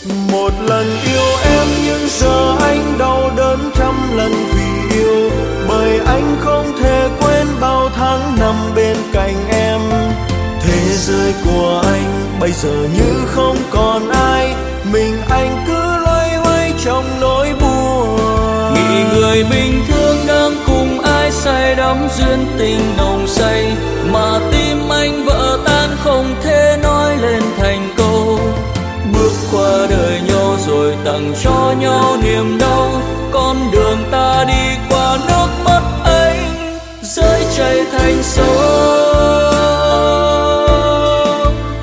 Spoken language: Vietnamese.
Một lần yêu em nhưng giờ anh đau đớn trăm lần vì yêu, bởi anh không thể quên bao tháng năm bên cạnh em. Thế giới của anh bây giờ như không còn ai, mình anh cứ loay hoay trong nỗi buồn. Nghĩ người bình thường đang cùng ai say đắm duyên tình nồng say, mà tim anh vỡ tan không thể nói lên thành câu. Bước qua đời nhau rồi tặng cho nhau niềm đau, con đường ta đi qua nước mắt anh rơi chảy thành sông.